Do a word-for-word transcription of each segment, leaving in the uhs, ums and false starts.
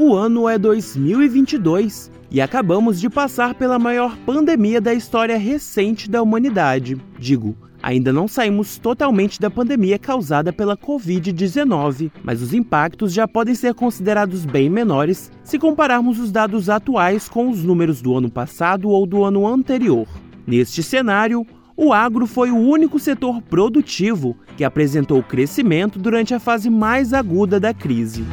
O ano é dois mil e vinte e dois e acabamos de passar pela maior pandemia da história recente da humanidade. Digo, ainda não saímos totalmente da pandemia causada pela covid dezenove, mas os impactos já podem ser considerados bem menores se compararmos os dados atuais com os números do ano passado ou do ano anterior. Neste cenário, o agro foi o único setor produtivo que apresentou crescimento durante a fase mais aguda da crise.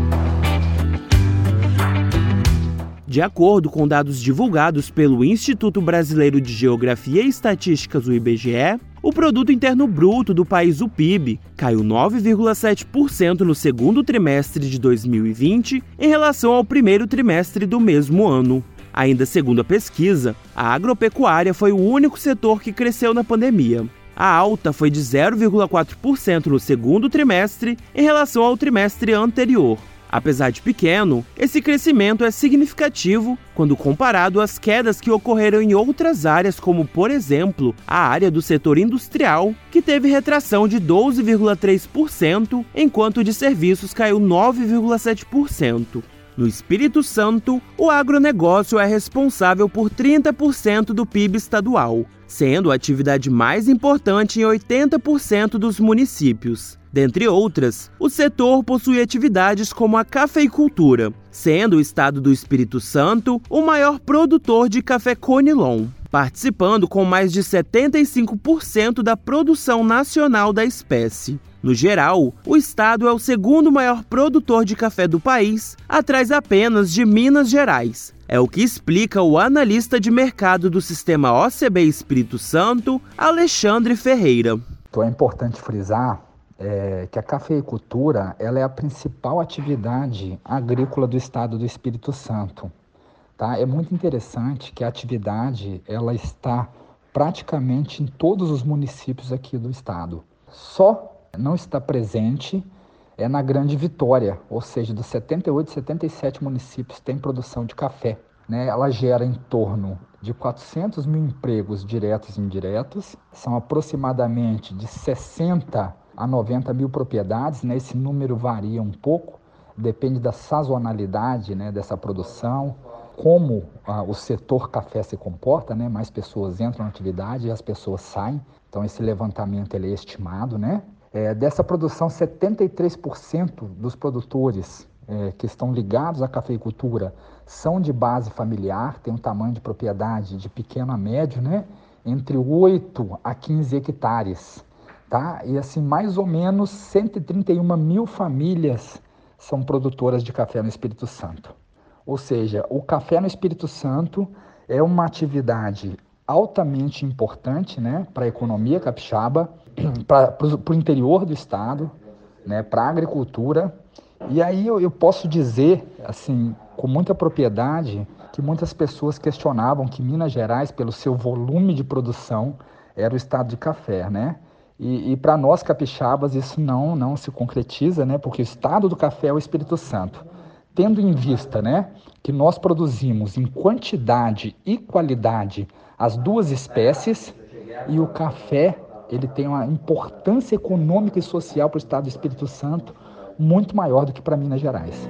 De acordo com dados divulgados pelo Instituto Brasileiro de Geografia e Estatísticas, o I B G E, o Produto Interno Bruto do país, o P I B, caiu nove vírgula sete por cento no segundo trimestre de dois mil e vinte em relação ao primeiro trimestre do mesmo ano. Ainda segundo a pesquisa, a agropecuária foi o único setor que cresceu na pandemia. A alta foi de zero vírgula quatro por cento no segundo trimestre em relação ao trimestre anterior. Apesar de pequeno, esse crescimento é significativo quando comparado às quedas que ocorreram em outras áreas, como, por exemplo, a área do setor industrial, que teve retração de doze vírgula três por cento, enquanto de serviços caiu nove vírgula sete por cento. No Espírito Santo, o agronegócio é responsável por trinta por cento do P I B estadual, sendo a atividade mais importante em oitenta por cento dos municípios. Dentre outras, o setor possui atividades como a cafeicultura, sendo o estado do Espírito Santo o maior produtor de café Conilon, participando com mais de setenta e cinco por cento da produção nacional da espécie. No geral, o estado é o segundo maior produtor de café do país, atrás apenas de Minas Gerais. É o que explica o analista de mercado do Sistema O C B Espírito Santo, Alexandre Ferreira. Então é importante frisar é, que a cafeicultura ela é a principal atividade agrícola do estado do Espírito Santo. Tá? É muito interessante que a atividade ela está praticamente em todos os municípios aqui do estado. Só não está presente é na Grande Vitória, ou seja, dos setenta e oito, setenta e sete municípios tem produção de café. Né? Ela gera em torno de quatrocentos mil empregos diretos e indiretos, são aproximadamente de sessenta a noventa mil propriedades, né? Esse número varia um pouco, depende da sazonalidade, né, dessa produção, como ah, o setor café se comporta, né? Mais pessoas entram na atividade e as pessoas saem, então esse levantamento ele é estimado, né? É, dessa produção, setenta e três por cento dos produtores é, que estão ligados à cafeicultura são de base familiar, tem um tamanho de propriedade de pequeno a médio, né? Entre oito a quinze hectares. Tá? E assim, mais ou menos cento e trinta e uma mil famílias são produtoras de café no Espírito Santo. Ou seja, o café no Espírito Santo é uma atividade altamente importante, né, para a economia capixaba, para o interior do estado, né, para a agricultura. E aí eu, eu posso dizer, assim, com muita propriedade, que muitas pessoas questionavam que Minas Gerais, pelo seu volume de produção, era o estado de café, né? E, e para nós capixabas isso não, não se concretiza, né? Porque o estado do café é o Espírito Santo. Tendo em vista, né, que nós produzimos em quantidade e qualidade as duas espécies, e o café ele tem uma importância econômica e social para o estado do Espírito Santo muito maior do que para Minas Gerais.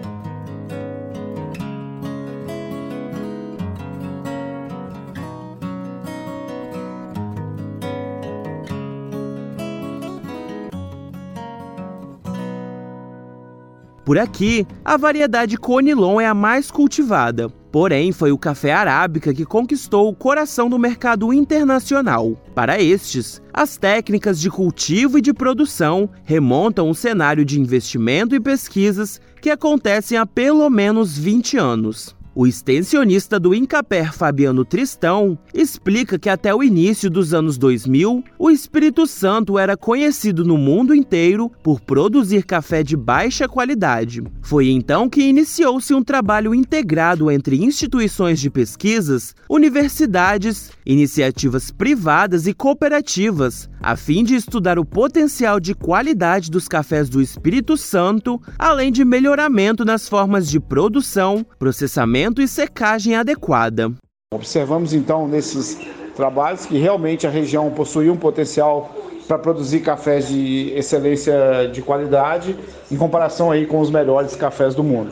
Por aqui, a variedade Conilon é a mais cultivada, porém foi o café arábica que conquistou o coração do mercado internacional. Para estes, as técnicas de cultivo e de produção remontam um cenário de investimento e pesquisas que acontecem há pelo menos vinte anos. O extensionista do Incaper, Fabiano Tristão, explica que até o início dos anos dois mil, o Espírito Santo era conhecido no mundo inteiro por produzir café de baixa qualidade. Foi então que iniciou-se um trabalho integrado entre instituições de pesquisas, universidades, iniciativas privadas e cooperativas, a fim de estudar o potencial de qualidade dos cafés do Espírito Santo, além de melhoramento nas formas de produção, processamento e secagem adequada. Observamos então nesses trabalhos que realmente a região possuía um potencial para produzir cafés de excelência de qualidade em comparação aí com os melhores cafés do mundo.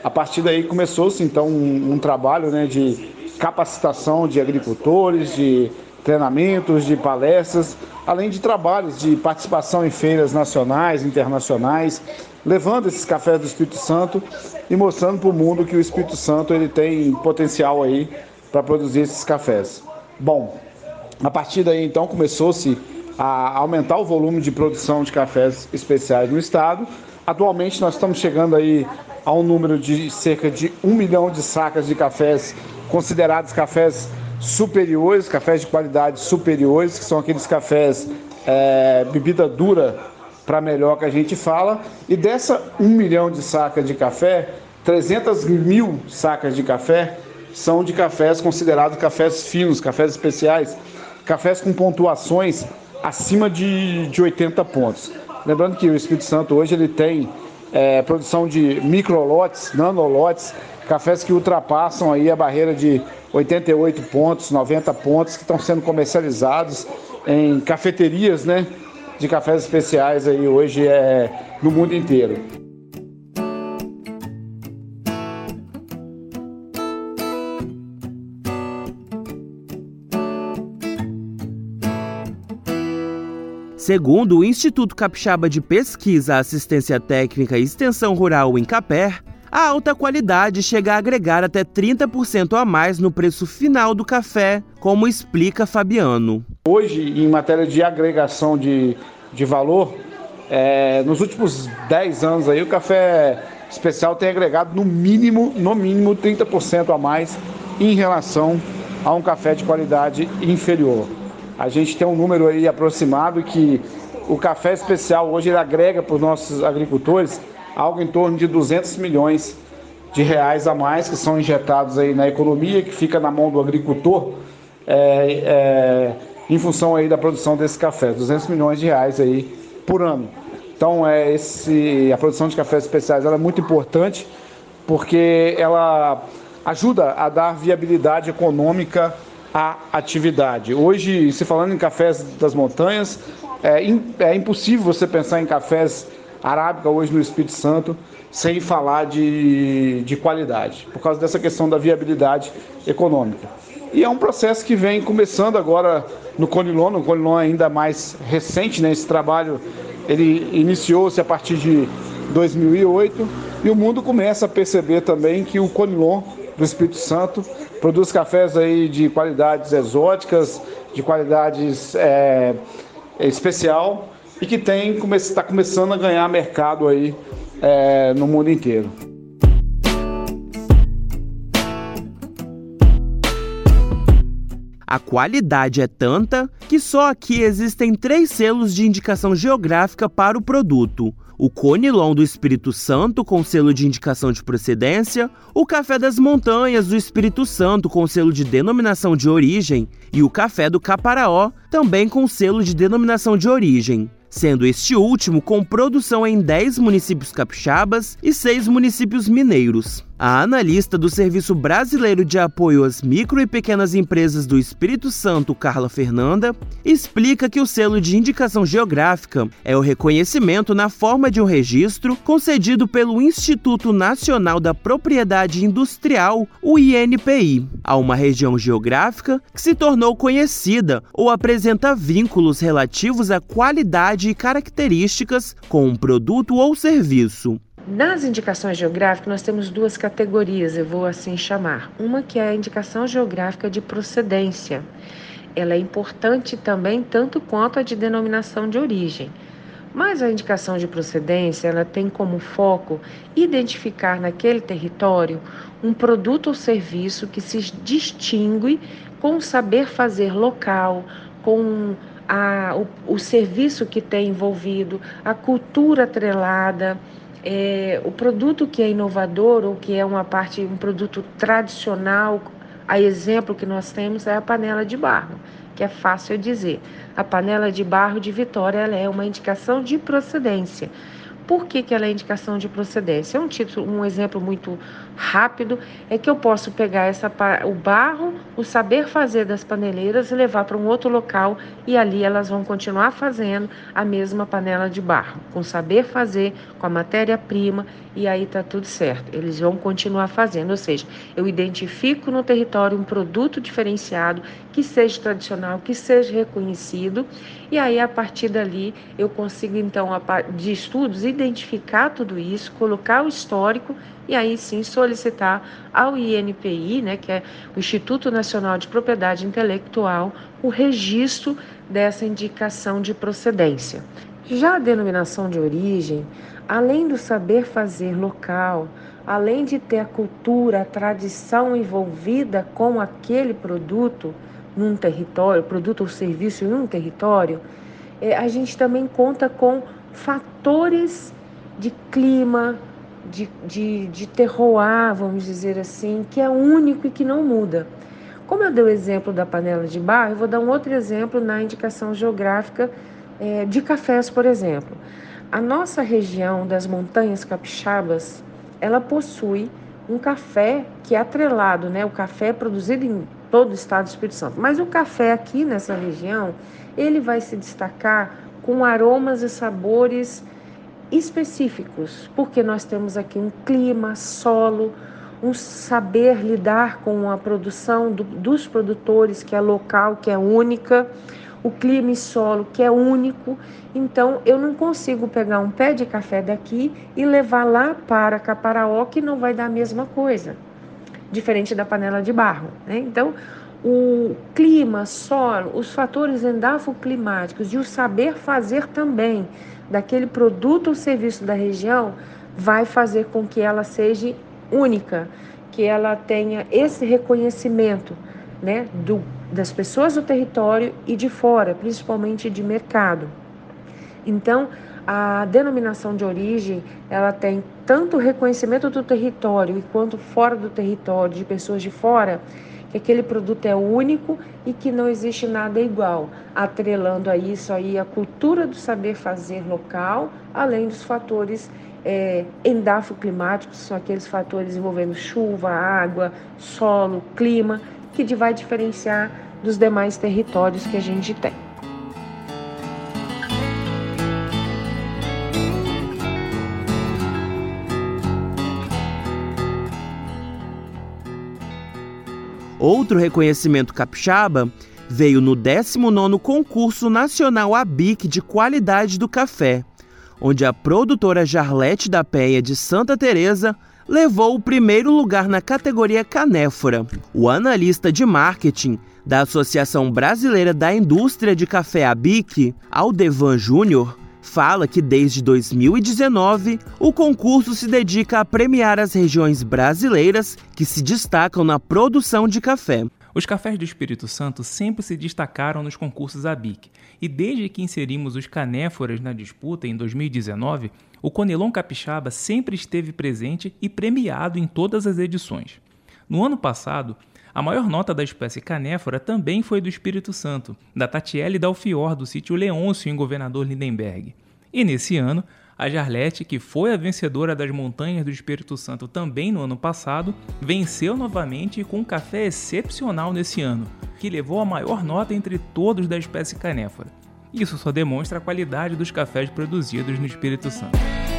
A partir daí começou-se então um, um trabalho, né, de capacitação de agricultores, de treinamentos, de palestras, além de trabalhos de participação em feiras nacionais, internacionais, levando esses cafés do Espírito Santo e mostrando para o mundo que o Espírito Santo ele tem potencial aí para produzir esses cafés. Bom, a partir daí então começou-se a aumentar o volume de produção de cafés especiais no estado. Atualmente nós estamos chegando aí a um número de cerca de um milhão de sacas de cafés considerados cafés superiores, cafés de qualidade superiores, que são aqueles cafés é, bebida dura para melhor que a gente fala. E dessa um milhão de sacas de café, trezentas mil sacas de café são de cafés considerados cafés finos, cafés especiais, cafés com pontuações acima de, de oitenta pontos. Lembrando que o Espírito Santo hoje ele tem é, produção de microlotes, nanolotes, cafés que ultrapassam aí a barreira de oitenta e oito pontos, noventa pontos, que estão sendo comercializados em cafeterias, né, de cafés especiais aí hoje é, no mundo inteiro. Segundo o Instituto Capixaba de Pesquisa, Assistência Técnica e Extensão Rural, INCAPER, a alta qualidade chega a agregar até trinta por cento a mais no preço final do café, como explica Fabiano. Hoje, em matéria de agregação de, de valor, é, nos últimos dez anos aí, o café especial tem agregado no mínimo, no mínimo trinta por cento a mais em relação a um café de qualidade inferior. A gente tem um número aí aproximado que o café especial hoje ele agrega para os nossos agricultores algo em torno de duzentos milhões de reais a mais que são injetados aí na economia, que fica na mão do agricultor é, é, em função aí da produção desse café, duzentos milhões de reais aí por ano. Então é esse, a produção de cafés especiais ela é muito importante porque ela ajuda a dar viabilidade econômica à atividade. Hoje, se falando em cafés das montanhas, é, é impossível você pensar em cafés arábica hoje no Espírito Santo sem falar de, de qualidade, por causa dessa questão da viabilidade econômica. E é um processo que vem começando agora no Conilon, no Conilon ainda mais recente, né? Esse trabalho ele iniciou-se a partir de dois mil e oito e o mundo começa a perceber também que o Conilon do Espírito Santo produz cafés aí de qualidades exóticas, de qualidades é, especial e que tem, está começando a ganhar mercado aí é, no mundo inteiro. A qualidade é tanta que só aqui existem três selos de indicação geográfica para o produto: o Conilon do Espírito Santo, com selo de indicação de procedência, o Café das Montanhas do Espírito Santo, com selo de denominação de origem, e o Café do Caparaó, também com selo de denominação de origem, sendo este último com produção em dez municípios capixabas e seis municípios mineiros. A analista do Serviço Brasileiro de Apoio às Micro e Pequenas Empresas do Espírito Santo, Carla Fernanda, explica que o selo de indicação geográfica é o reconhecimento na forma de um registro concedido pelo Instituto Nacional da Propriedade Industrial, o I N P I, a uma região geográfica que se tornou conhecida ou apresenta vínculos relativos à qualidade e características com um produto ou serviço. Nas indicações geográficas, nós temos duas categorias, eu vou assim chamar. Uma que é a indicação geográfica de procedência. Ela é importante também, tanto quanto a de denominação de origem. Mas a indicação de procedência, ela tem como foco identificar naquele território um produto ou serviço que se distingue com o saber fazer local, com a, o, o serviço que tem envolvido, a cultura atrelada. É, o produto que é inovador ou que é uma parte, um produto tradicional, a exemplo que nós temos é a panela de barro, que é fácil dizer. A panela de barro de Vitória ela é uma indicação de procedência, Por que que ela é indicação de procedência? Um título, um exemplo muito rápido é que eu posso pegar essa, o barro, o saber fazer das paneleiras e levar para um outro local e ali elas vão continuar fazendo a mesma panela de barro, com saber fazer, com a matéria-prima, e aí está tudo certo. Eles vão continuar fazendo, ou seja, eu identifico no território um produto diferenciado que seja tradicional, que seja reconhecido, e aí a partir dali eu consigo então de estudos identificar tudo isso, colocar o histórico e aí sim solicitar ao I N P I, né, que é o Instituto Nacional de Propriedade Intelectual, o registro dessa indicação de procedência. Já a denominação de origem, além do saber fazer local, além de ter a cultura, a tradição envolvida com aquele produto num território, produto ou serviço em um território, é, a gente também conta com fatores de clima, de, de, de terroir, vamos dizer assim, que é único e que não muda. Como eu dei o exemplo da panela de barro, eu vou dar um outro exemplo na indicação geográfica é, de cafés, por exemplo. A nossa região das Montanhas Capixabas, ela possui um café que é atrelado, né? O café é produzido em todo o estado do Espírito Santo, mas o café aqui nessa região, ele vai se destacar com aromas e sabores específicos, porque nós temos aqui um clima, solo, um saber lidar com a produção do, dos produtores, que é local, que é única, o clima e solo, que é único. Então, eu não consigo pegar um pé de café daqui e levar lá para Caparaó, que não vai dar a mesma coisa, diferente da panela de barro, né? Então, o clima, solo, os fatores endafoclimáticos e o saber fazer também daquele produto ou serviço da região vai fazer com que ela seja única, que ela tenha esse reconhecimento, né, do, das pessoas do território e de fora, principalmente de mercado. Então, a denominação de origem, ela tem tanto o reconhecimento do território quanto fora do território, de pessoas de fora, que aquele produto é único e que não existe nada igual, atrelando a isso aí a cultura do saber fazer local, além dos fatores é, endafoclimáticos, que são aqueles fatores envolvendo chuva, água, solo, clima, que vai diferenciar dos demais territórios que a gente tem. Outro reconhecimento capixaba veio no décimo nono Concurso Nacional A B I C de Qualidade do Café, onde a produtora Jarlete da Penha de Santa Teresa levou o primeiro lugar na categoria Canéfora. O analista de marketing da Associação Brasileira da Indústria de Café A B I C, Aldevan Júnior, fala que desde dois mil e dezenove o concurso se dedica a premiar as regiões brasileiras que se destacam na produção de café. Os cafés do Espírito Santo sempre se destacaram nos concursos A B I C, e desde que inserimos os canéforas na disputa em dois mil e dezenove, o Conilon Capixaba sempre esteve presente e premiado em todas as edições. No ano passado, a maior nota da espécie canéfora também foi do Espírito Santo, da Tatiele Dalfior, do sítio Leôncio, em Governador Lindenberg. E nesse ano, a Jarlete, que foi a vencedora das Montanhas do Espírito Santo também no ano passado, venceu novamente com um café excepcional nesse ano, que levou a maior nota entre todos da espécie canéfora. Isso só demonstra a qualidade dos cafés produzidos no Espírito Santo.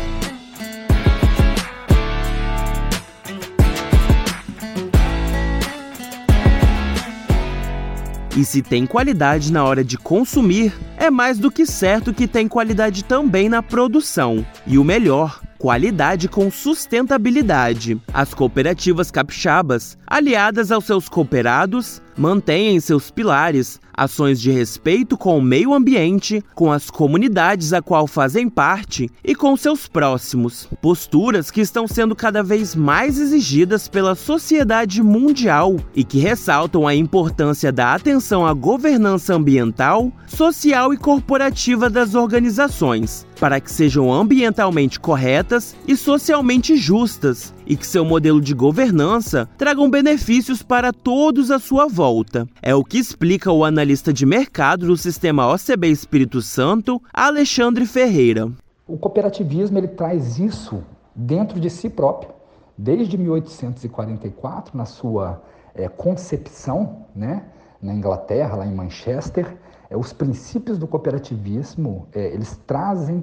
E se tem qualidade na hora de consumir, é mais do que certo que tem qualidade também na produção. E o melhor, qualidade com sustentabilidade. As cooperativas capixabas, aliadas aos seus cooperados, mantêm em seus pilares ações de respeito com o meio ambiente, com as comunidades a qual fazem parte e com seus próximos. Posturas que estão sendo cada vez mais exigidas pela sociedade mundial e que ressaltam a importância da atenção à governança ambiental, social e corporativa das organizações, para que sejam ambientalmente corretas e socialmente justas, e que seu modelo de governança tragam benefícios para todos à sua volta. É o que explica o analista de mercado do Sistema O C B Espírito Santo, Alexandre Ferreira. O cooperativismo ele traz isso dentro de si próprio, desde mil oitocentos e quarenta e quatro, na sua é, concepção, né, na Inglaterra, lá em Manchester. É, os princípios do cooperativismo, é, eles trazem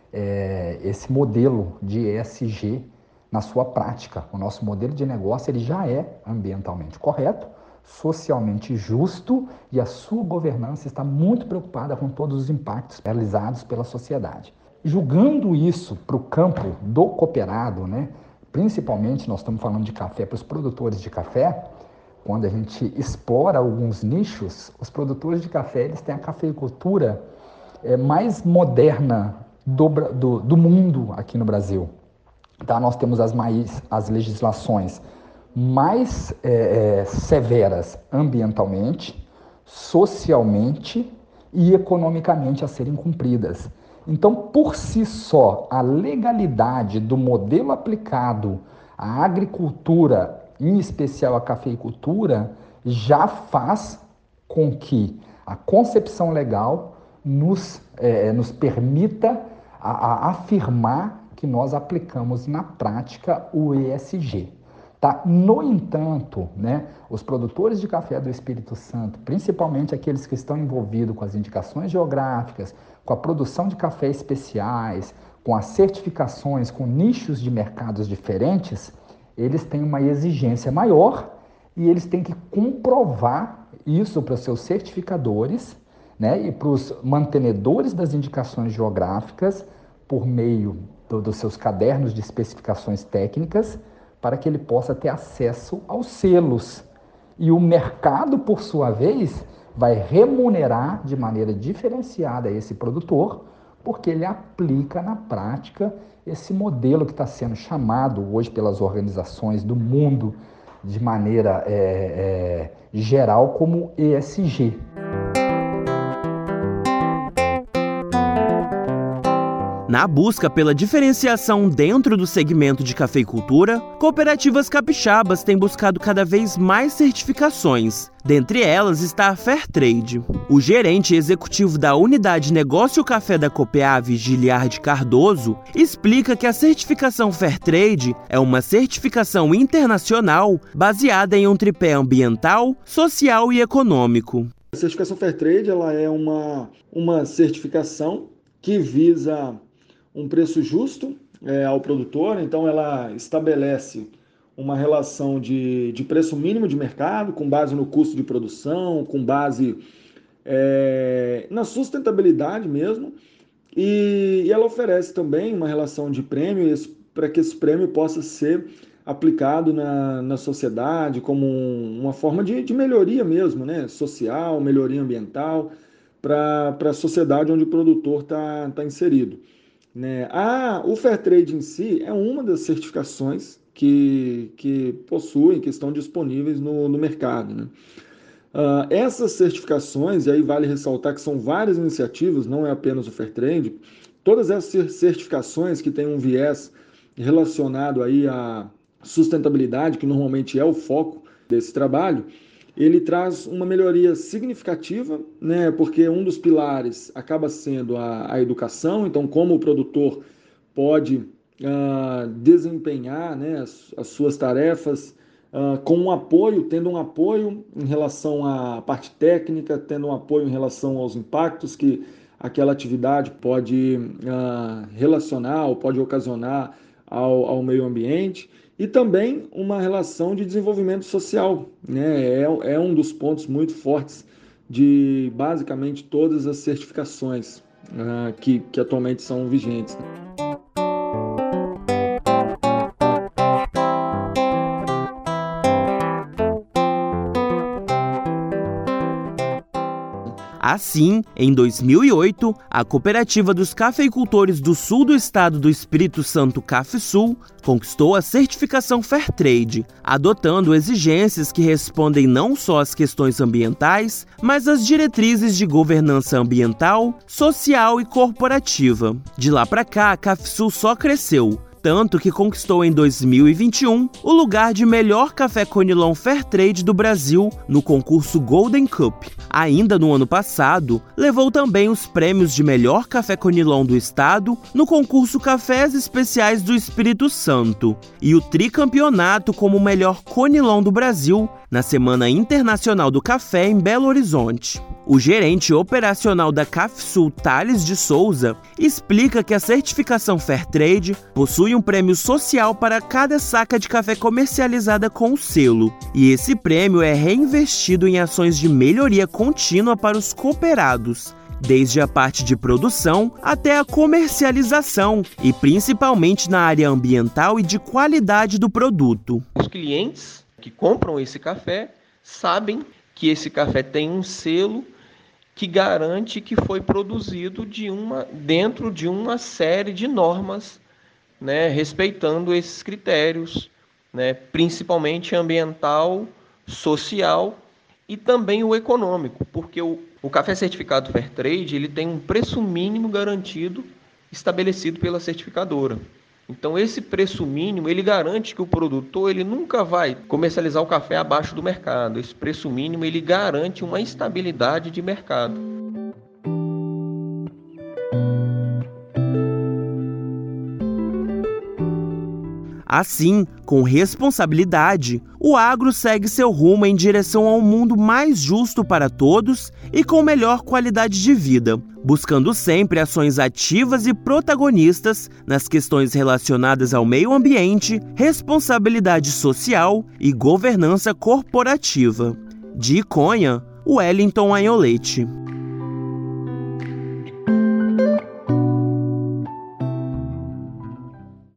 é, esse modelo de E S G na sua prática. O nosso modelo de negócio ele já é ambientalmente correto, socialmente justo, e a sua governança está muito preocupada com todos os impactos realizados pela sociedade. Julgando isso para o campo do cooperado, né, principalmente nós estamos falando de café para os produtores de café, quando a gente explora alguns nichos, os produtores de café eles têm a cafeicultura é, mais moderna do, do, do mundo aqui no Brasil. Tá? Nós temos as, mais, as legislações mais é, é, severas ambientalmente, socialmente e economicamente a serem cumpridas. Então, por si só, a legalidade do modelo aplicado à agricultura, em especial à cafeicultura, já faz com que a concepção legal nos, é, nos permita a, a afirmar que nós aplicamos na prática o E S G. Tá? No entanto, né, os produtores de café do Espírito Santo, principalmente aqueles que estão envolvidos com as indicações geográficas, com a produção de café especiais, com as certificações, com nichos de mercados diferentes, eles têm uma exigência maior e eles têm que comprovar isso para os seus certificadores, né, e para os mantenedores das indicações geográficas por meio do, dos seus cadernos de especificações técnicas, para que ele possa ter acesso aos selos. E o mercado, por sua vez, vai remunerar de maneira diferenciada esse produtor, porque ele aplica na prática esse modelo que está sendo chamado hoje pelas organizações do mundo de maneira é, é, geral como E S G. Na busca pela diferenciação dentro do segmento de cafeicultura, cooperativas capixabas têm buscado cada vez mais certificações. Dentre elas está a Fairtrade. O gerente executivo da Unidade Negócio Café da Copeave, Giliardi Cardoso, explica que a certificação Fairtrade é uma certificação internacional baseada em um tripé ambiental, social e econômico. A certificação Fairtrade ela é uma, uma certificação que visa um preço justo é, ao produtor, então ela estabelece uma relação de, de preço mínimo de mercado, com base no custo de produção, com base é, na sustentabilidade mesmo, e, e ela oferece também uma relação de prêmio para que esse prêmio possa ser aplicado na, na sociedade como um, uma forma de, de melhoria mesmo, né, social, melhoria ambiental, para a sociedade onde o produtor está tá inserido. Né? Ah, o Fairtrade em si é uma das certificações que, que possuem, que estão disponíveis no, no mercado. Né? Uh, essas certificações, e aí vale ressaltar que são várias iniciativas, não é apenas o Fairtrade, todas essas certificações que têm um viés relacionado aí à sustentabilidade, que normalmente é o foco desse trabalho, ele traz uma melhoria significativa, né, porque um dos pilares acaba sendo a, a educação, então como o produtor pode uh, desempenhar, né, as, as suas tarefas uh, com um apoio, tendo um apoio em relação à parte técnica, tendo um apoio em relação aos impactos que aquela atividade pode uh, relacionar ou pode ocasionar ao, ao meio ambiente. E também uma relação de desenvolvimento social, né? É, é um dos pontos muito fortes de basicamente todas as certificações uh, que, que atualmente são vigentes. Assim, em dois mil e oito, a Cooperativa dos Cafeicultores do Sul do Estado do Espírito Santo, CafSul, conquistou a certificação Fairtrade, adotando exigências que respondem não só às questões ambientais, mas às diretrizes de governança ambiental, social e corporativa. De lá para cá, a CafSul só cresceu, tanto que conquistou em dois mil e vinte e um o lugar de melhor café Conilon Fairtrade do Brasil no concurso Golden Cup. Ainda no ano passado, levou também os prêmios de melhor café Conilon do estado no concurso Cafés Especiais do Espírito Santo e o tricampeonato como o melhor Conilon do Brasil na Semana Internacional do Café em Belo Horizonte. O gerente operacional da Cafsul, Thales de Souza, explica que a certificação Fairtrade possui um prêmio social para cada saca de café comercializada com o selo, e esse prêmio é reinvestido em ações de melhoria contínua para os cooperados, desde a parte de produção até a comercialização e principalmente na área ambiental e de qualidade do produto. Os clientes que compram esse café sabem que esse café tem um selo que garante que foi produzido de uma, dentro de uma série de normas, né, respeitando esses critérios, né, principalmente ambiental, social e também o econômico, porque o, o café certificado Fairtrade ele tem um preço mínimo garantido estabelecido pela certificadora. Então esse preço mínimo ele garante que o produtor ele nunca vai comercializar o café abaixo do mercado. Esse preço mínimo ele garante uma estabilidade de mercado. Assim, com responsabilidade, o agro segue seu rumo em direção a um mundo mais justo para todos e com melhor qualidade de vida, buscando sempre ações ativas e protagonistas nas questões relacionadas ao meio ambiente, responsabilidade social e governança corporativa. De Iconha, Wellington Anholete.